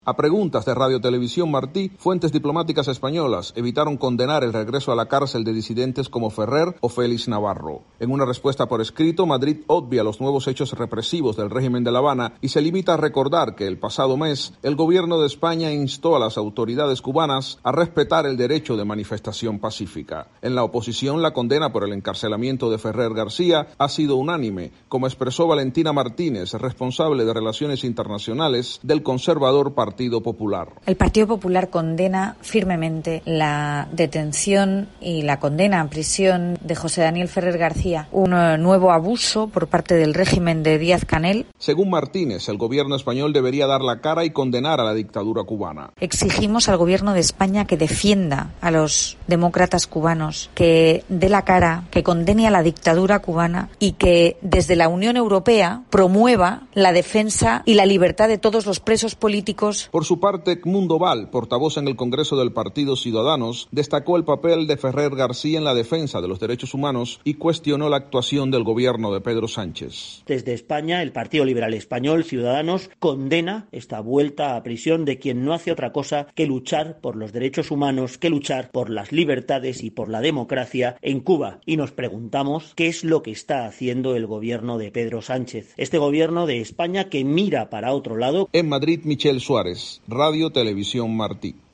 A preguntas de Radio Televisión Martí, fuentes diplomáticas españolas evitaron condenar el regreso a la cárcel de disidentes como Ferrer o Félix Navarro. En una respuesta por escrito, Madrid obvia los nuevos hechos represivos del régimen de La Habana y se limita a recordar que el pasado mes el gobierno de España instó a las autoridades cubanas a respetar el derecho de manifestación pacífica. En la oposición, la condena por el encarcelamiento de Ferrer García ha sido unánime, como expresó Valentina Martínez, responsable de Relaciones Internacionales del conservador Partido Popular. El Partido Popular condena firmemente la detención y la condena a prisión de José Daniel Ferrer García, un nuevo abuso por parte del régimen de Díaz-Canel. Según Martínez, el gobierno español debería dar la cara y condenar a la dictadura cubana. Exigimos al gobierno de España que defienda a los demócratas cubanos, que dé la cara, que condene a la dictadura cubana y que desde la Unión Europea promueva la defensa y la libertad de todos los presos políticos. Por su parte, Edmundo Val, portavoz en el Congreso del Partido Ciudadanos, destacó el papel de Ferrer García en la defensa de los derechos humanos y cuestionó la actuación del gobierno de Pedro Sánchez. Desde España, el Partido Liberal Español, Ciudadanos, condena esta vuelta a prisión de quien no hace otra cosa que luchar por los derechos humanos, que luchar por las libertades y por la democracia en Cuba. Y nos preguntamos qué es lo que está haciendo el gobierno de Pedro Sánchez. Este gobierno de España que mira para otro lado. En Madrid, Michel Suárez, Radio Televisión Martí.